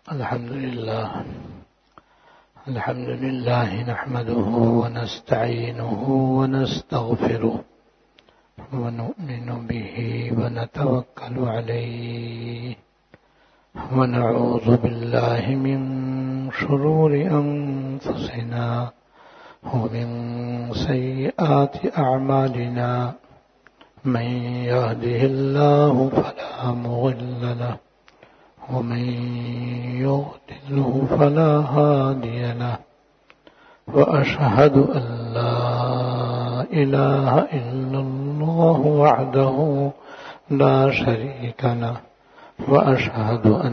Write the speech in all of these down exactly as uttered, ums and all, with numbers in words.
الحمد لله الحمد لله نحمده ونستعينه ونستغفره ونؤمن به ونتوكل عليه ونعوذ بالله من شرور أنفسنا ومن سيئات أعمالنا من يهده الله فلا مضل له ومن يضلله فلا هادي له وأشهد أن لا إله إلا الله وحده لا شريك له وأشهد أن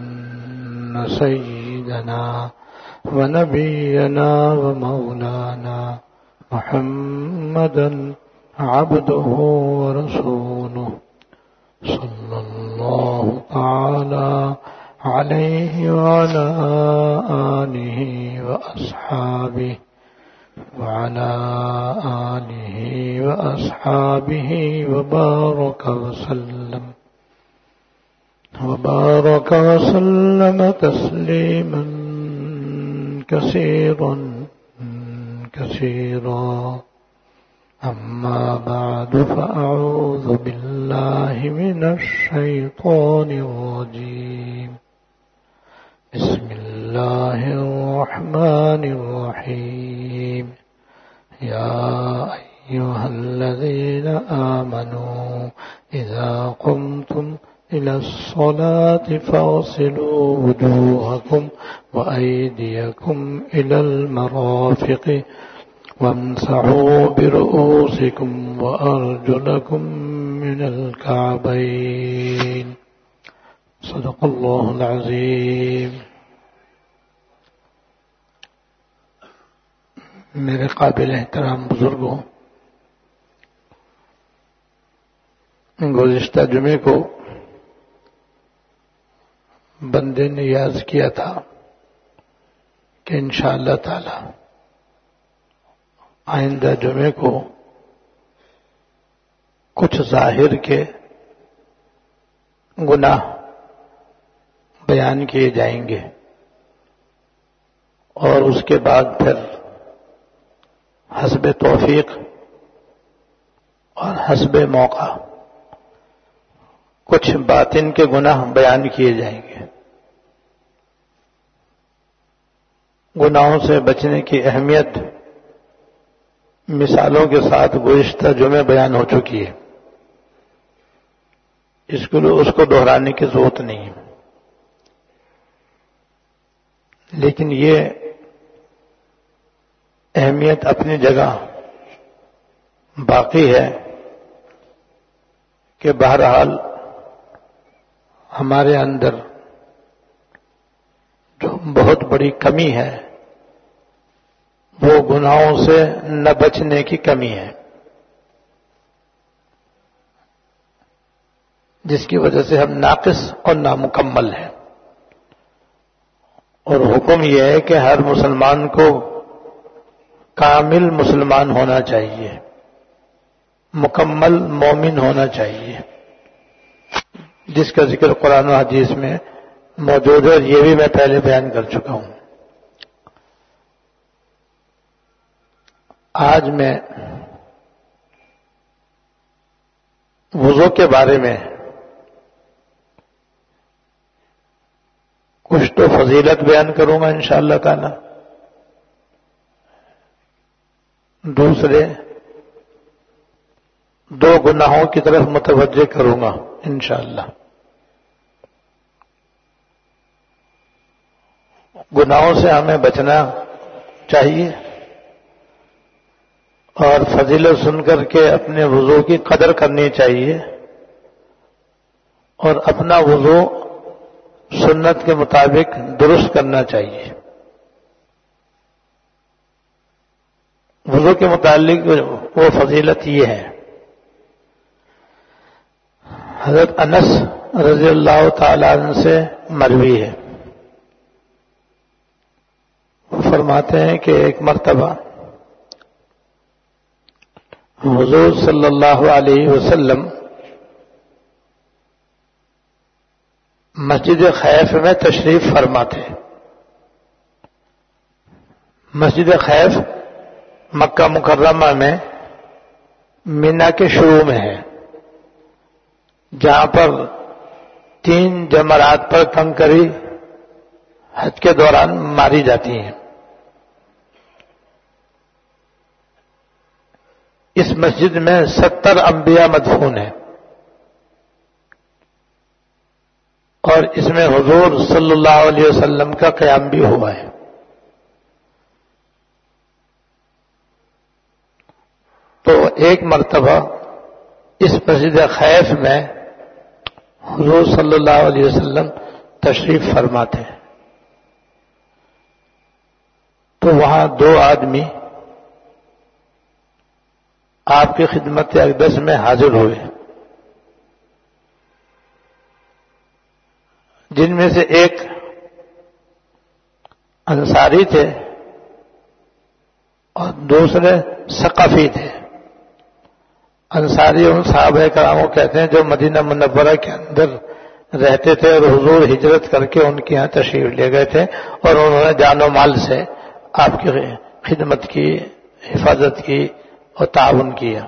سيدنا ونبينا ومولانا محمدا عبده ورسوله صلى الله تعالى عليه وعلى آله وأصحابه وعلى آله وأصحابه وبارك وسلم وبارك وسلم تسليما كثيرا كثيرا. أما بعد فأعوذ بالله من الشيطان الرجيم. بسم الله الرحمن الرحيم. يا أيها الذين آمنوا إذا قمتم إلى الصلاة فاغسلوا وجوهكم وأيديكم إلى المرافق وامسحوا برؤوسكم وأرجلكم من الكعبين. صدق الله العظيم. میرے قابل احترام بزرگوں، گزشتہ جمعے کو بندے نے یاد کیا تھا کہ انشاءاللہ تعالی آئندہ جمعے کو کچھ ظاہر کے گناہ بیان کیے جائیں گے اور اس کے بعد پھر حسب توفیق اور حسب موقع کچھ باطن کے گناہ بیان کیے جائیں گے. گناہوں سے بچنے کی اہمیت مثالوں کے ساتھ گزشتہ جمعے بیان ہو چکی ہے، اس کو اس کو دہرانے کی ضرورت نہیں ہے. لیکن یہ اہمیت اپنی جگہ باقی ہے کہ بہرحال ہمارے اندر جو بہت بڑی کمی ہے وہ گناہوں سے نہ بچنے کی کمی ہے، جس کی وجہ سے ہم ناقص اور نامکمل ہیں. اور حکم یہ ہے کہ ہر مسلمان کو کامل مسلمان ہونا چاہیے، مکمل مومن ہونا چاہیے، جس کا ذکر قرآن و حدیث میں موجود ہے. یہ بھی میں پہلے بیان کر چکا ہوں. آج میں وضو کے بارے میں کچھ تو فضیلت بیان کروں گا انشاءاللہ تعالی، دوسرے دو گناہوں کی طرف متوجہ کروں گا انشاءاللہ. گناہوں سے ہمیں بچنا چاہیے اور فضیلت سن کر کے اپنے وضو کی قدر کرنی چاہیے اور اپنا وضو سنت کے مطابق درست کرنا چاہیے. وضو کے متعلق وہ فضیلت یہ ہے، حضرت انس رضی اللہ تعالی عنہ سے مروی ہے، وہ فرماتے ہیں کہ ایک مرتبہ حضور صلی اللہ علیہ وسلم مسجد خیف میں تشریف فرما تھے. مسجد خیف مکہ مکرمہ میں مینا کے شروع میں ہے، جہاں پر تین جمرات پر کنکری حج کے دوران ماری جاتی ہیں. اس مسجد میں ستر انبیاء مدفون ہیں اور اس میں حضور صلی اللہ علیہ وسلم کا قیام بھی ہوا ہے. تو ایک مرتبہ اس مسجد خیف میں حضور صلی اللہ علیہ وسلم تشریف فرماتے ہیں. تو وہاں دو آدمی آپ کی خدمت اقدس میں حاضر ہوئے، جن میں سے ایک انصاری تھے اور دوسرے ثقفی تھے. انصاری ان صحابہ کرام کو کہتے ہیں جو مدینہ منورہ کے اندر رہتے تھے اور حضور ہجرت کر کے ان کے یہاں تشریف لے گئے تھے اور انہوں نے جان و مال سے آپ کی خدمت کی، حفاظت کی اور تعاون کیا.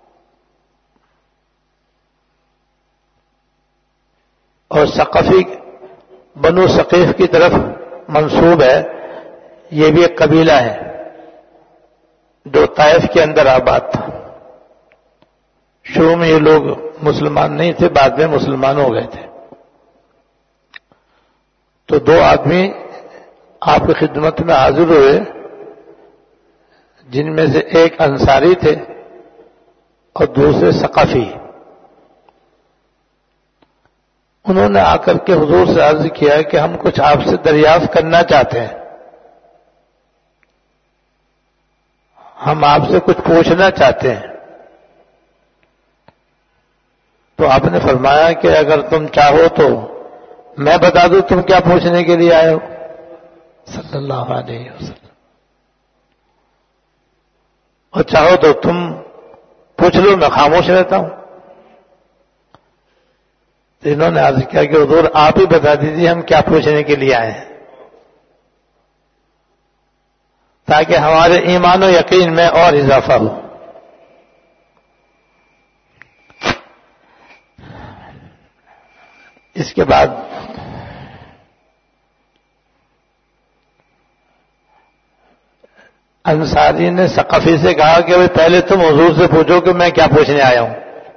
اور ثقفی بنو ثقیف کی طرف منسوب ہے، یہ بھی ایک قبیلہ ہے جو طائف کے اندر آباد تھا. شروع میں یہ لوگ مسلمان نہیں تھے، بعد میں مسلمان ہو گئے تھے. تو دو آدمی آپ کی خدمت میں حاضر ہوئے، جن میں سے ایک انصاری تھے اور دوسرے ثقفی. انہوں نے آ کر کے حضور سے عرض کیا کہ ہم کچھ آپ سے دریافت کرنا چاہتے ہیں، ہم آپ سے کچھ پوچھنا چاہتے ہیں. تو آپ نے فرمایا کہ اگر تم چاہو تو میں بتا دوں تم کیا پوچھنے کے لیے آئے ہو صلی اللہ علیہ وسلم، اور چاہو تو تم پوچھ لو، میں خاموش رہتا ہوں. تو انہوں نے عرض کیا کہ حضور آپ ہی بتا دیجیے ہم کیا پوچھنے کے لیے آئے ہیں، تاکہ ہمارے ایمان و یقین میں اور اضافہ ہو. اس کے بعد انصاری نے ثقفی سے کہا کہ بھائی پہلے تم حضور سے پوچھو کہ میں کیا پوچھنے آیا ہوں.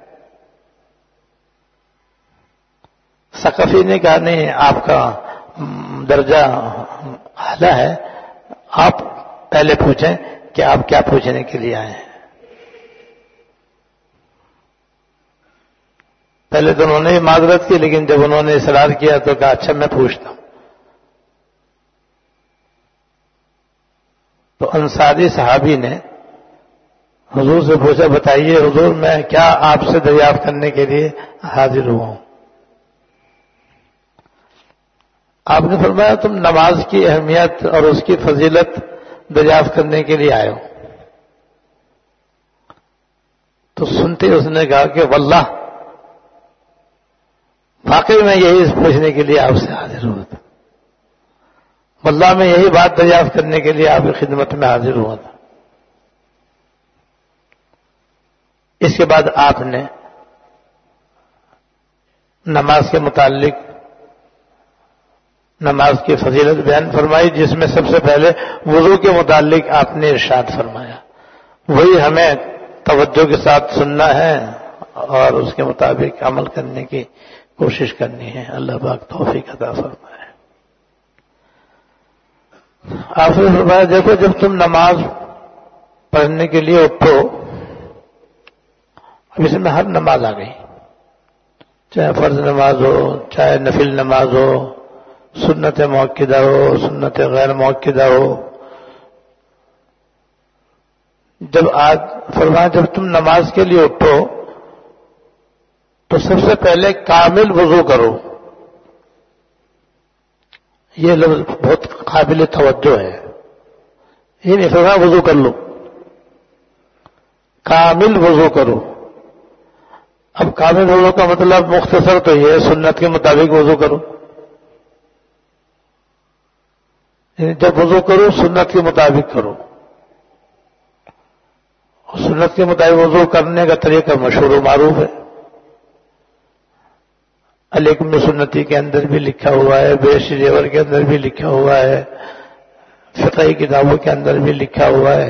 ثقفی نے کہا نہیں، آپ کا درجہ اعلیٰ ہے، آپ پہلے پوچھیں کہ آپ کیا پوچھنے کے لیے آئے ہیں. پہلے تو انہوں نے معذرت کی، لیکن جب انہوں نے اصرار کیا تو کہا اچھا میں پوچھتا ہوں. تو انصاری صحابی نے حضور سے پوچھا بتائیے حضور میں کیا آپ سے دریافت کرنے کے لیے حاضر ہوا ہوں. آپ نے فرمایا تم نماز کی اہمیت اور اس کی فضیلت دریافت کرنے کے لیے آئے ہو. تو سنتے اس نے کہا کہ واللہ واقعی میں یہی پوچھنے کے لیے آپ سے حاضر ہوا تھا، واللہ میں یہی بات دریافت کرنے کے لیے آپ کی خدمت میں حاضر ہوا تھا. اس کے بعد آپ نے نماز کے متعلق نماز کی فضیلت بیان فرمائی، جس میں سب سے پہلے وضو کے متعلق آپ نے ارشاد فرمایا. وہی ہمیں توجہ کے ساتھ سننا ہے اور اس کے مطابق عمل کرنے کی کوشش کرنی ہے. اللہ پاک توفیق عطا فرمائے. آپ نے فرمایا دیکھو جب تم نماز پڑھنے کے لیے اٹھو، اب اس میں ہر نماز آ گئی، چاہے فرض نماز ہو، چاہے نفل نماز ہو، سنت مؤکدہ ہو، سنت غیر مؤکدہ ہو. جب آج فرمایا جب تم نماز کے لیے اٹھو تو سب سے پہلے کامل وضو کرو. یہ لفظ بہت قابل توجہ ہے. یہ نہیں فرمایا وضو کر لو، کامل وضو کرو. اب کامل وضو کا مطلب مختصر تو یہ ہے سنت کے مطابق وضو کرو. جب وضو کرو سنت کے مطابق کرو. سنت کے مطابق وضو کرنے کا طریقہ مشہور و معروف ہے. علیکم بسنتی کے اندر بھی لکھا ہوا ہے، بیش زیور کے اندر بھی لکھا ہوا ہے، فقہی کتابوں کے اندر بھی لکھا ہوا ہے.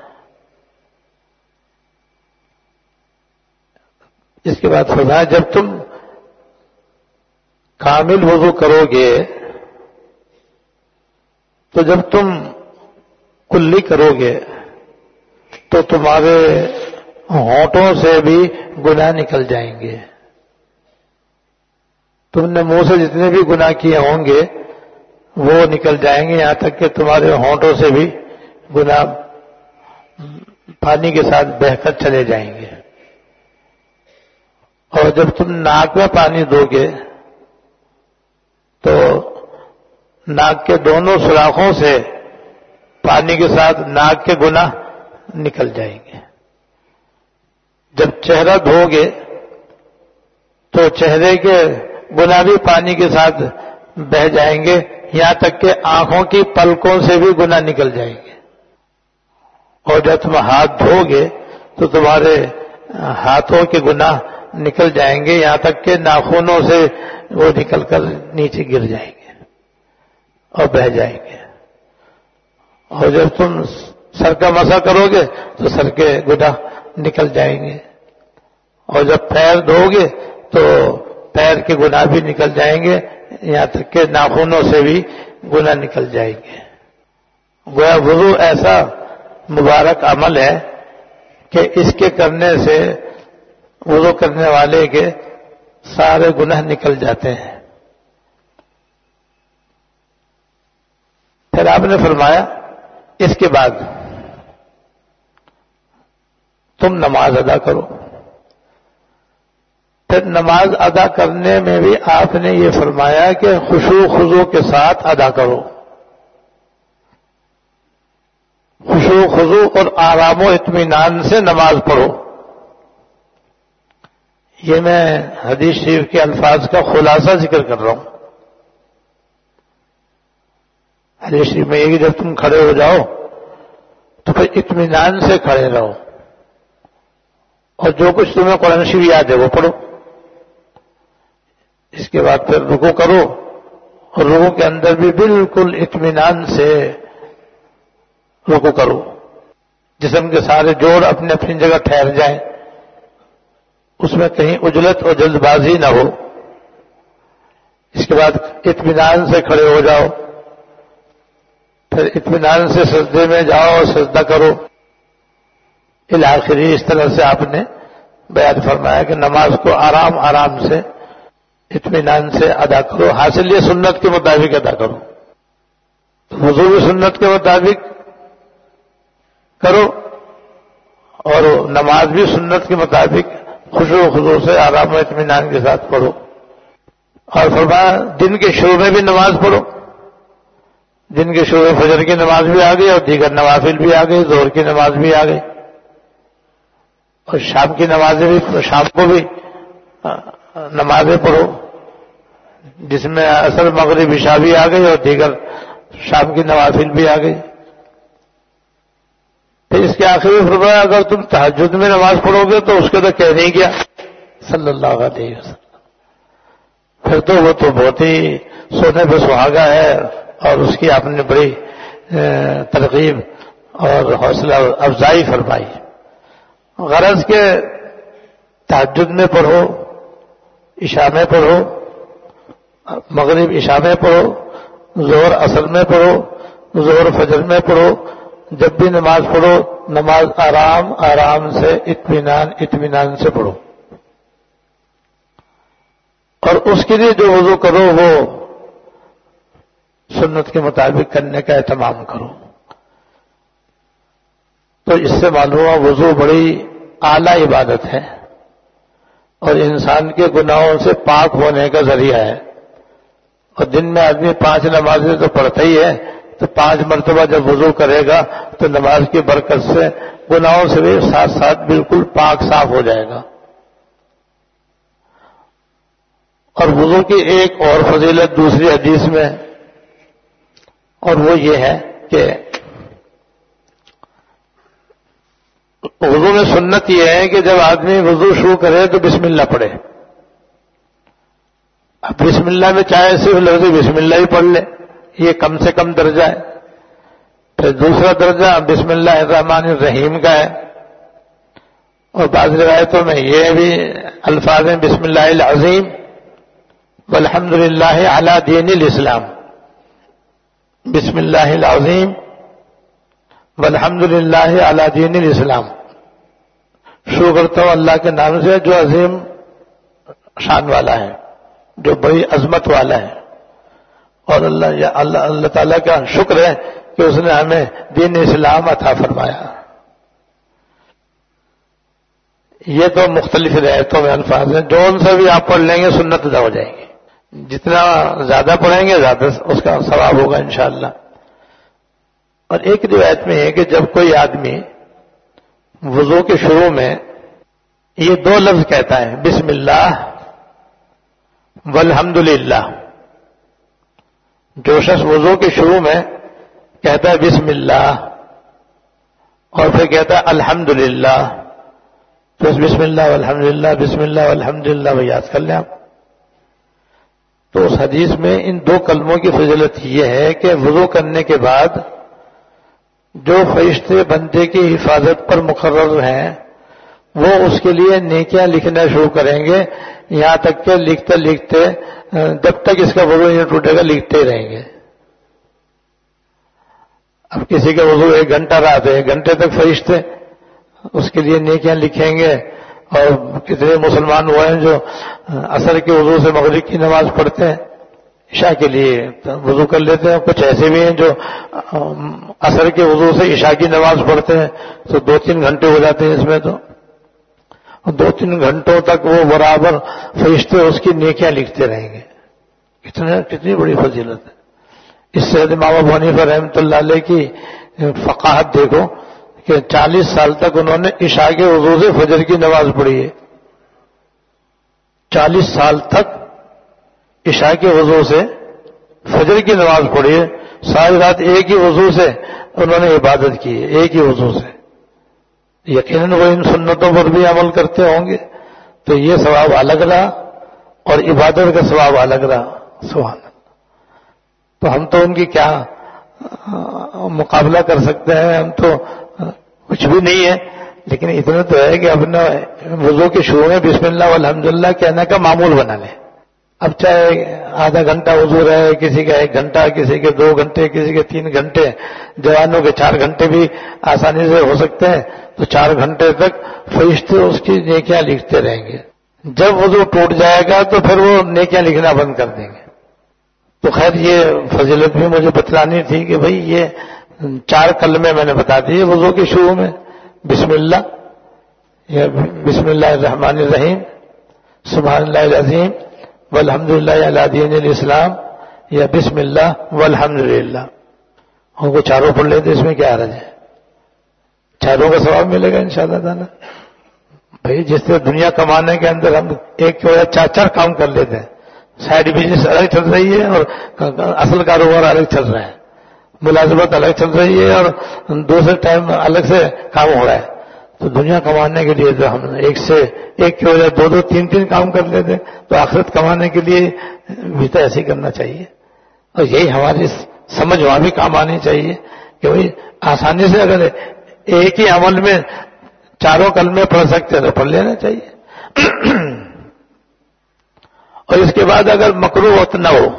اس کے بعد فرمایا جب تم کامل وضو کرو گے تو جب تم کلی کرو گے تو تمہارے ہونٹوں سے بھی گناہ نکل جائیں گے. تم نے منہ سے جتنے بھی گناہ کیے ہوں گے وہ نکل جائیں گے، یہاں تک کہ تمہارے ہونٹوں سے بھی گناہ پانی کے ساتھ بہہ کر چلے جائیں گے. اور جب تم ناک میں پانی دو گے تو ناک کے دونوں سوراخوں سے پانی کے ساتھ ناک کے گناہ نکل جائیں گے. جب چہرہ دھو گے تو چہرے کے گناہ بھی پانی کے ساتھ بہہ جائیں گے، یہاں تک کہ آنکھوں کی پلکوں سے بھی گناہ نکل جائیں گے. اور جب تم ہاتھ دھو گے تو تمہارے ہاتھوں کے گناہ نکل جائیں گے، یہاں تک کہ ناخنوں سے وہ نکل کر نیچے گر جائیں گے اور بہہ جائیں گے. اور جب تم سر کا مسح کرو گے تو سر کے گناہ نکل جائیں گے. اور جب پیر دھو گے تو پیر کے گناہ بھی نکل جائیں گے، یہاں تک کہ ناخنوں سے بھی گناہ نکل جائیں گے. گویا وضو ایسا مبارک عمل ہے کہ اس کے کرنے سے وضو کرنے والے کے سارے گناہ نکل جاتے ہیں. پھر آپ نے فرمایا اس کے بعد تم نماز ادا کرو. پھر نماز ادا کرنے میں بھی آپ نے یہ فرمایا کہ خشوع خضوع کے ساتھ ادا کرو. خشوع خضوع اور آرام و اطمینان سے نماز پڑھو. یہ میں حدیث شریف کے الفاظ کا خلاصہ ذکر کر رہا ہوں. حدیث شریف میں یہ کہ جب تم کھڑے ہو جاؤ تو پھر اطمینان سے کھڑے رہو اور جو کچھ تمہیں قرآن شریف یاد ہے وہ پڑھو. اس کے بعد پھر رکوع کرو اور رکوع کے اندر بھی بالکل اطمینان سے رکوع کرو. جسم کے سارے جوڑ اپنے اپنی جگہ ٹھہر جائیں، اس میں کہیں عجلت اور جلد بازی نہ ہو. اس کے بعد اطمینان سے کھڑے ہو جاؤ، پھر اطمینان سے سجدے میں جاؤ اور سجدہ کرو. الآخری اس طرح سے آپ نے بیان فرمایا کہ نماز کو آرام آرام سے اطمینان سے ادا کرو. حاصل یہ سنت کے مطابق ادا کرو. وضو بھی سنت کے مطابق کرو اور نماز بھی سنت کے مطابق خشوع و خضوع سے آرام و اطمینان کے ساتھ پڑھو. اور فرمایا دن کے شروع میں بھی نماز پڑھو. دن کے شروع میں فجر کی نماز بھی آ گئی اور دیگر نوافل بھی آ گئی، ظہر کی نماز بھی آ گئی اور شام کی نمازیں بھی، شام کو بھی نمازیں پڑھو جس میں عصر مغرب عشاء بھی آ گئی اور دیگر شام کی نوافل بھی آ گئی. پھر اس کے آخر میں فرمایا اگر تم تہجد میں نماز پڑھو گے تو اس کے تو کہنے ہی کیا صلی اللہ علیہ وسلم. پھر تو وہ تو بہت ہی سونے پہ سہاگا ہے اور اس کی آپ نے بڑی ترغیب اور حوصلہ افزائی فرمائی. غرض کے تہجد میں پڑھو، عشاء میں پڑھو، مغرب عشاء میں پڑھو، ظہر عصر میں پڑھو، ظہر فجر میں پڑھو. جب بھی نماز پڑھو نماز آرام آرام سے اطمینان اطمینان سے پڑھو. اور اس کے لیے جو وضو کرو وہ سنت کے مطابق کرنے کا اہتمام کرو. تو اس سے معلوم ہوا وضو بڑی اعلی عبادت ہے اور انسان کے گناہوں سے پاک ہونے کا ذریعہ ہے. اور دن میں آدمی پانچ نمازیں تو پڑھتا ہی ہے، تو پانچ مرتبہ جب وضو کرے گا تو نماز کی برکت سے گناہوں سے بھی ساتھ ساتھ بالکل پاک صاف ہو جائے گا. اور وضو کی ایک اور فضیلت دوسری حدیث میں اور وہ یہ ہے کہ وضو میں سنت یہ ہے کہ جب آدمی وضو شروع کرے تو بسم اللہ پڑھے. اب بسم اللہ میں چاہے صرف لفظ بسم اللہ ہی پڑھ لے، یہ کم سے کم درجہ ہے. پھر دوسرا درجہ بسم اللہ الرحمن الرحیم کا ہے، اور بعض روایتوں میں یہ بھی الفاظ ہیں بسم اللہ العظیم والحمد للہ علی دین الاسلام. بسم اللہ العظیم والحمد للہ علی دین الاسلام. شروع کرتا ہوں اللہ کے نام سے جو عظیم شان والا ہے، جو بڑی عظمت والا ہے، اور اللہ یا اللہ اللہ تعالیٰ کا شکر ہے کہ اس نے ہمیں دین اسلام عطا فرمایا. یہ تو مختلف روایتوں میں الفاظ ہیں، جو ان سے بھی آپ پڑھ لیں گے سنت ادا ہو جائے گی. جتنا زیادہ پڑھیں گے زیادہ اس کا ثواب ہوگا انشاءاللہ. اور ایک روایت میں ہے کہ جب کوئی آدمی وضو کے شروع میں یہ دو لفظ کہتا ہے بسم اللہ والحمد للہ، جو شخص وضو کے شروع میں کہتا ہے بسم اللہ اور پھر کہتا ہے الحمد للہ، تو اس بسم اللہ والحمد للہ بسم اللہ والحمد للہ وہ یاد کر لیں آپ. تو اس حدیث میں ان دو کلموں کی فضیلت یہ ہے کہ وضو کرنے کے بعد جو فرشتے بندے کی حفاظت پر مقرر ہیں وہ اس کے لیے نیکیاں لکھنا شروع کریں گے، یہاں تک کہ لکھتے لکھتے جب تک اس کا وضو نہیں ٹوٹے گا لکھتے ہی رہیں گے. اب کسی کا وضو ایک گھنٹہ رہا تو ایک گھنٹے تک فرشتے اس کے لیے نیکیاں لکھیں گے. اور کتنے مسلمان ہوئے ہیں جو عصر کے وضو سے مغرب کی نماز پڑھتے ہیں، عشاء کے لیے وضو کر لیتے ہیں. کچھ ایسے بھی ہیں جو عصر کے وضو سے عشاء کی نماز پڑھتے ہیں تو دو تین گھنٹے ہو جاتے ہیں اس میں. تو دو تین گھنٹوں تک وہ برابر فرشتے اس کی نیکیاں لکھتے رہیں گے. کتنے کتنی بڑی فضیلت ہے. اس سے امام ابو حنیفہ رحمۃ اللہ علیہ کی فقاہت دیکھو کہ چالیس سال تک انہوں نے عشاء کے وضو سے فجر کی نماز پڑھی ہے. چالیس سال تک عشاء کے وضو سے فجر کی نماز پڑھی ہے. ساری رات ایک ہی وضو سے انہوں نے عبادت کی ہے، ایک ہی وضو سے. یقیناً وہ ان سنتوں پر بھی عمل کرتے ہوں گے تو یہ ثواب الگ رہا اور عبادت کا ثواب الگ رہا. سبحان اللہ. تو ہم تو ان کی کیا مقابلہ کر سکتے ہیں، ہم تو کچھ بھی نہیں ہے. لیکن اتنا تو ہے کہ اپنا وضو کے شروع میں بسم اللہ والحمدللہ کہنے کا معمول بنا لیں. اب چاہے آدھا گھنٹہ وضو رہے، کسی کا ایک گھنٹہ، کسی کے دو گھنٹے، کسی کے تین گھنٹے، جوانوں کے چار گھنٹے بھی آسانی سے ہو سکتے ہیں. تو چار گھنٹے تک فرشتے اس کی نیکیاں لکھتے رہیں گے. جب وضو ٹوٹ جائے گا تو پھر وہ نیکیاں لکھنا بند کر دیں گے. تو خیر یہ فضیلت بھی مجھے بتلانی تھی کہ بھئی یہ چار کلمے میں نے بتا دیے وضو کے شروع میں، بسم اللہ یا بسم اللہ الرحمن الرحیم، سبحان اللہ العظیم والحمد للہ علی دین الاسلام، یا بسم اللہ والحمد للہ. ہم کو چاروں پڑھ لیتے اس میں کیا حرج ہے؟ چاروں کا ثواب ملے گا انشاءاللہ تعالی. بھئی جس طرح دنیا کمانے کے اندر ہم ایک کے وجہ چار چار کام کر لیتے ہیں، سائڈ بزنس الگ چل رہی ہے اور اصل کاروبار الگ چل رہا ہے، ملازمت الگ چل رہی ہے اور دوسرے ٹائم الگ سے کام ہو رہا ہے. تو دنیا کمانے کے لیے تو ہم ایک سے ایک کی وجہ دو دو تین تین کام کر لیتے، تو آخرت کمانے کے لیے بھی تو ایسے ہی کرنا چاہیے. اور یہی ہماری سمجھ وہاں بھی کام آنی چاہیے کہ بھائی آسانی سے اگر ایک ہی عمل میں چاروں کلمے پڑھ سکتے ہیں تو پڑھ لینا چاہیے. اور اس کے بعد اگر مکروہ وقت نہ ہو،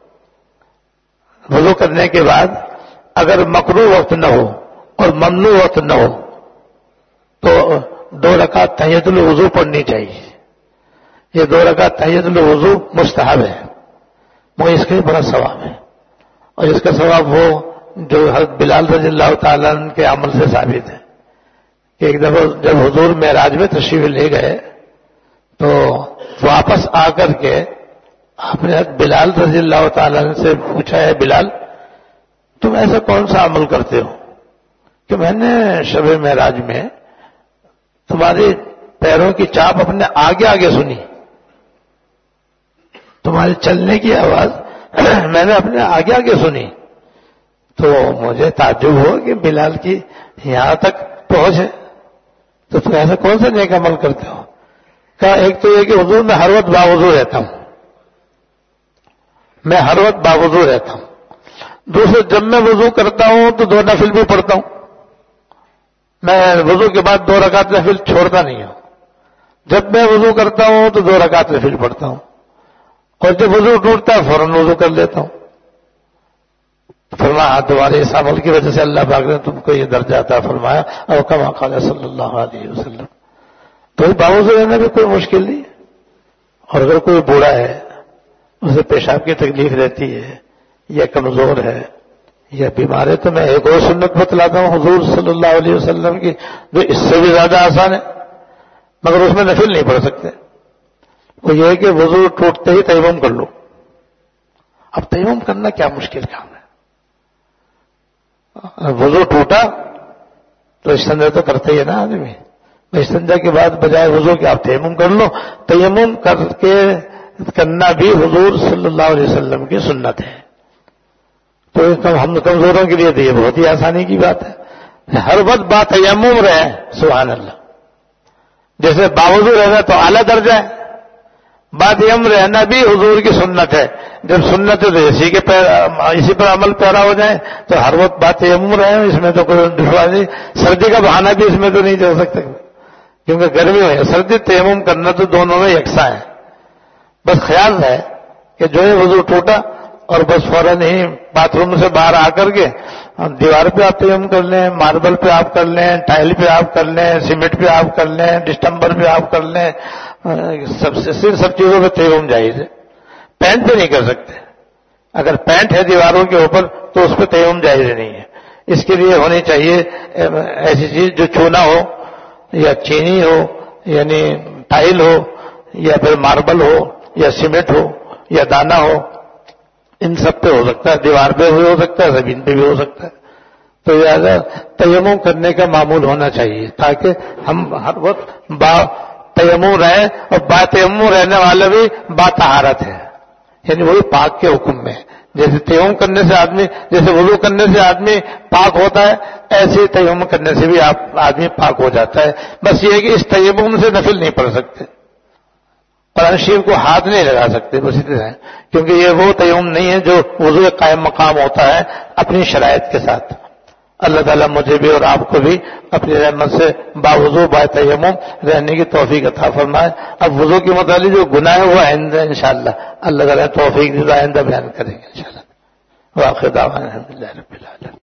وضو کرنے کے بعد اگر مکروہ وقت نہ ہو اور ممنوع وقت نہ ہو تو دو رکعت تحیۃ الوضو پڑھنی چاہیے. یہ دو رکعت تحیۃ الوضو مستحب ہے، مگر اس کا بڑا ثواب ہے. اور اس کا ثواب وہ جو حضرت بلال رضی اللہ تعالیٰ عنہ کے عمل سے ثابت ہے کہ ایک دفعہ جب حضور معراج میں تشریف لے گئے تو واپس آ کر کے آپ نے حضرت بلال رضی اللہ تعالیٰ عنہ سے پوچھا ہے بلال تم ایسا کون سا عمل کرتے ہو کہ میں نے شب معراج میں تمہارے پیروں کی چاپ اپنے آگے آگے سنی، تمہارے چلنے کی آواز میں نے اپنے آگے آگے سنی. تو مجھے تعجب ہوا کہ بلال کی یہاں تک پہنچ ہے، تو تم ایسا کون سا نیک عمل کرتے ہو؟ کہا ایک تو یہ کہ حضور میں ہر وقت باوضو رہتا ہوں، میں ہر وقت باوضو رہتا ہوں. دوسرے جب میں وضو کرتا ہوں تو دو نفل بھی پڑھتا ہوں، میں وضو کے بعد دو رکعت نفل چھوڑتا نہیں ہوں. جب میں وضو کرتا ہوں تو دو رکعت نفل پڑھتا ہوں، اور جب وضو ٹوٹتا ہے فوراً وضو کر لیتا ہوں. فرمایا تمہارے اس عمل کی وجہ سے اللہ پاک نے تم کو یہ درجہ عطا فرمایا، اور کما قال صلی اللہ علیہ وسلم. تو باوضو رہنا بھی کوئی مشکل نہیں. اور اگر کوئی بوڑھا ہے، اسے پیشاب کی تکلیف رہتی ہے، یا کمزور ہے یا بیمار ہے، تو میں ایک اور سنت بتلاتا ہوں حضور صلی اللہ علیہ وسلم کی، جو اس سے بھی زیادہ آسان ہے، مگر اس میں نفل نہیں پڑھ سکتے. وہ یہ ہے کہ وضو ٹوٹتے ہی تیمم کر لو. اب تیمم کرنا کیا مشکل کام ہے؟ وضو ٹوٹا تو استنجا تو کرتے ہی ہے نا آدمی. استنجا کے بعد بجائے وضو کہ آپ تیمم کر لو، تیمم کر کے کرنا بھی حضور صلی اللہ علیہ وسلم کی سنت ہے. تو ہم کمزوروں کے لیے تو یہ بہت ہی آسانی کی بات ہے. ہر وقت بات تیمم رہے، سبحان اللہ. جیسے باوضو رہنا تو اعلیٰ درجہ ہے، بات یم رہنا بھی حضور کی سنت ہے. جب سنت ہے تو اسی کے پیر اسی پر عمل پیرا ہو جائے تو ہر وقت بات یم رہے، اس میں تو کوئی دشواری نہیں. سردی کا بہانہ بھی اس میں تو نہیں چل سکتا، کیونکہ گرمی ہے. سردی تیمم کرنا تو دونوں میں یکساں ہے. بس خیال ہے کہ جو ہے وضو ٹوٹا اور بس فوراً ہی باتھ روم سے باہر آ کر کے دیوار پہ آپ تیمم کر لیں، ماربل پہ آپ کر لیں، ٹائل پہ آپ کر لیں، سیمنٹ پہ آپ کر لیں، ڈسٹمبر پہ آپ کر لیں، سب سے صرف سب چیزوں پہ تیمم جائز ہے. پینٹ پہ نہیں کر سکتے. اگر پینٹ ہے دیواروں کے اوپر تو اس پہ تیمم جائز نہیں ہے. اس کے لیے ہونی چاہیے ایسی چیز جو چونا ہو یا چینی ہو، یعنی ٹائل ہو یا پھر ماربل ہو یا سیمنٹ ہو یا دانا ہو. ان سب پہ ہو سکتا ہے، دیوار پہ بھی ہو سکتا ہے، زمین پہ بھی ہو سکتا ہے. تو لہٰذا تیمم کرنے کا معمول ہونا چاہیے تاکہ ہم ہر وقت با تیمم رہیں، اور با تیمم رہنے والا بھی با طہارت ہے، یعنی وہی پاک کے حکم میں. جیسے تیمم کرنے سے آدمی، جیسے وضو کرنے سے آدمی پاک ہوتا ہے، ایسے تیمم کرنے سے بھی آپ آدمی پاک ہو جاتا ہے. بس یہ ہے کہ اس تیمم سے نفل نہیں پڑھ سکتے، قرآن شریف کو ہاتھ نہیں لگا سکتے، بس اتنا ہے. کیونکہ یہ وہ تیمم نہیں ہے جو وضو قائم مقام ہوتا ہے اپنی شرائط کے ساتھ. اللہ تعالیٰ مجھے بھی اور آپ کو بھی اپنی رحمت سے باوضو با تیمم رہنے کی توفیق عطا فرمائے. اب وضو کے متعلق جو گناہ ہے وہ آئندہ انشاءاللہ اللہ تعالیٰ توفیق دے، آئندہ بیان کریں گے انشاءاللہ. واخر دعوانا الحمدللہ رب العالمین.